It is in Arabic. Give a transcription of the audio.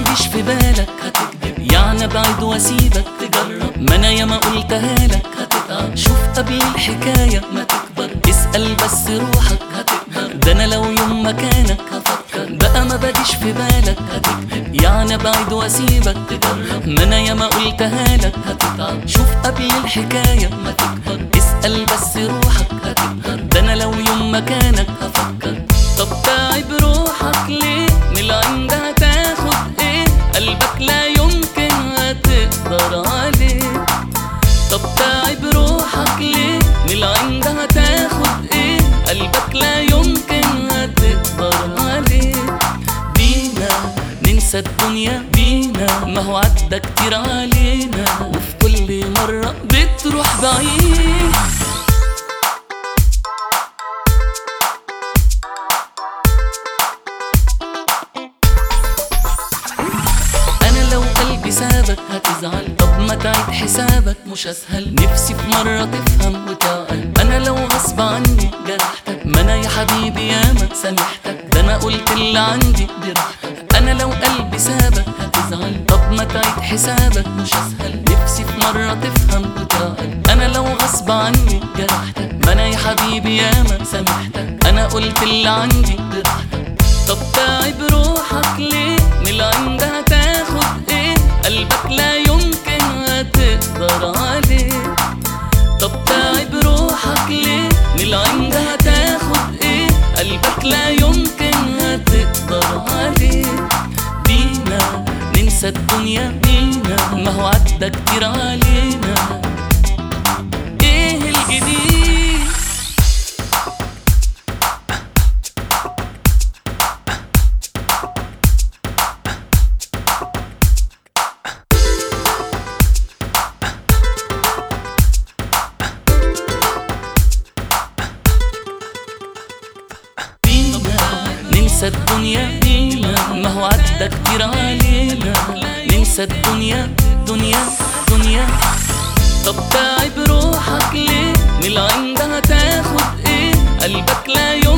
بجيش في بالك هتكذب، يعني ابعد واسيبك تجرب، ما انا ياما قلتها لك هتتعب. شوف قبل الحكاية ما تكبر، اسأل بس روحك هتقدر، ده انا لو يوم مكانك هفكر. بقى ما بجيش في بالك هتكذب، يعني ابعد واسيبك تجرب، ما انا ياما قلتها لك هتتعب. شوف قبل الحكاية ما تكبر، اسأل بس روحك هتقدر، ده انا لو يوم مكانك هفكر. طب تعب روحك ليه؟ من العند هتاخد ايه؟ قلبك لا يمكن هتقدر عليه. طب تعب روحك ليه؟ من العند هتاخد ايه؟ قلبك لا يمكن هتقدر عليه. بينا ننسى الدنيا بينا، ما هو عدى كتير علينا، وفي كل مرة بتروح بعيد. سابك هتزعل، طب ما تعيد حسابك مش اسهل. نفسي في مرة تفهم وتعقل، انا لو غصب عني جرحتك، ما انا يا حبيبي ياما سامحتك، ده انا قلت اللي عندي براحتك. انا لو قلبي سابك هتزعل، طب ما تعيد حسابك مش اسهل. نفسي في مرة تفهم وتعقل، انا لو غصب عني جرحتك، ما انا يا حبيبي ياما سامحتك، انا قلت اللي عندي براحتك. طب تعب روحك ليه؟ من العند هتاخد ايه؟ قلبك لا يمكن هتقدر عليه. طب تعب روحك ليه؟ من العند هتاخد ايه؟ قلبك لا يمكن هتقدر عليه. بينا ننسى الدنيا بينا، ما هو عدى كتير علينا. ايه الجديد؟ ننسى الدنيا بينا، ما هو عدى كتير علينا. ننسى الدنيا دنيا. طب تعب روحك ليه؟ من العند هتاخد ايه؟ قلبك لا يمكن